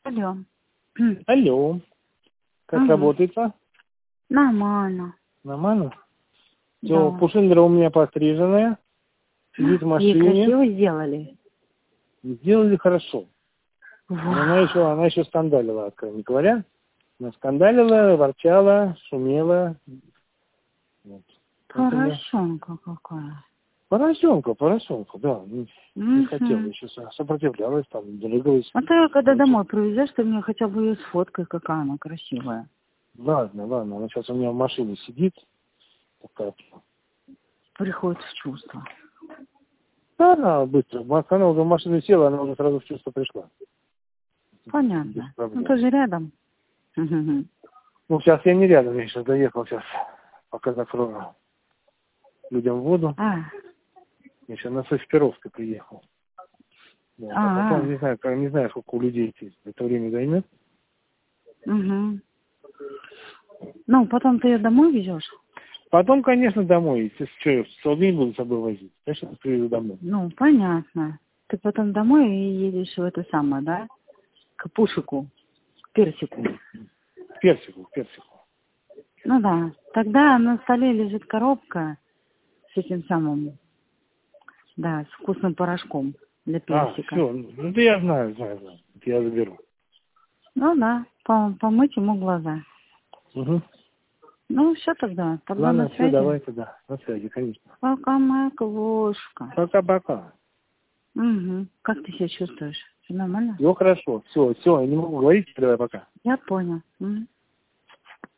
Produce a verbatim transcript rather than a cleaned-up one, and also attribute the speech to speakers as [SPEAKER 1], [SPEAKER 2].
[SPEAKER 1] Алло.
[SPEAKER 2] Алло. Как
[SPEAKER 1] Ага.
[SPEAKER 2] работается?
[SPEAKER 1] Нормально.
[SPEAKER 2] Нормально? Все,
[SPEAKER 1] Да.
[SPEAKER 2] пушиндра у меня постриженная. Сидит в
[SPEAKER 1] Ей
[SPEAKER 2] машине.
[SPEAKER 1] красиво сделали.
[SPEAKER 2] Сделали хорошо. Но
[SPEAKER 1] Вау.
[SPEAKER 2] она еще, она еще скандалила, откровенно говоря. Она скандалила, ворчала, шумела. Вот. Поэтому...
[SPEAKER 1] Поросенка какая.
[SPEAKER 2] Поросенка, поросенка, да. Не, не
[SPEAKER 1] Угу.
[SPEAKER 2] хотела, еще со- сопротивлялась, там, двигалась.
[SPEAKER 1] А ты когда
[SPEAKER 2] Значит,
[SPEAKER 1] домой привезешь, ты мне хотя бы ее сфоткай, какая она красивая.
[SPEAKER 2] ладно, ладно, она сейчас у меня в машине сидит. Такая.
[SPEAKER 1] Приходит в чувство.
[SPEAKER 2] Да, она быстро. Она уже в машину села, она уже сразу в чувство пришла. Без
[SPEAKER 1] Понятно. Ну
[SPEAKER 2] проблем.
[SPEAKER 1] ты же рядом. Угу.
[SPEAKER 2] Ну, сейчас я не рядом, я сейчас доехал сейчас, пока закрою людям воду.
[SPEAKER 1] А.
[SPEAKER 2] Я еще на Софьперовской приехал. Вот. А
[SPEAKER 1] А.
[SPEAKER 2] потом, не знаю, как- не знаю, сколько у людей идти. Это время займет.
[SPEAKER 1] Угу. Ну, потом ты ее домой везешь?
[SPEAKER 2] Потом, конечно, домой. Если что, столбень буду с собой возить. Конечно, привезу домой.
[SPEAKER 1] Ну, понятно. Ты потом домой и едешь в это самое, да? К пушику, к персику.
[SPEAKER 2] К персику, к персику.
[SPEAKER 1] Ну да. Тогда на столе лежит коробка с этим самым, да, с вкусным порошком для
[SPEAKER 2] А,
[SPEAKER 1] персика.
[SPEAKER 2] все. Ну, да я знаю, знаю, знаю. Это я заберу.
[SPEAKER 1] Ну да, пом- помыть ему глаза.
[SPEAKER 2] Угу.
[SPEAKER 1] Ну, все тогда. Тогда на
[SPEAKER 2] Ладно, все,
[SPEAKER 1] связи.
[SPEAKER 2] давай тогда. На связи, конечно.
[SPEAKER 1] Пока, моя крошка.
[SPEAKER 2] Пока-пока.
[SPEAKER 1] Угу. Как ты себя чувствуешь? Все нормально?
[SPEAKER 2] Все хорошо. Все, все, я не могу говорить, давай пока.
[SPEAKER 1] Я понял. М.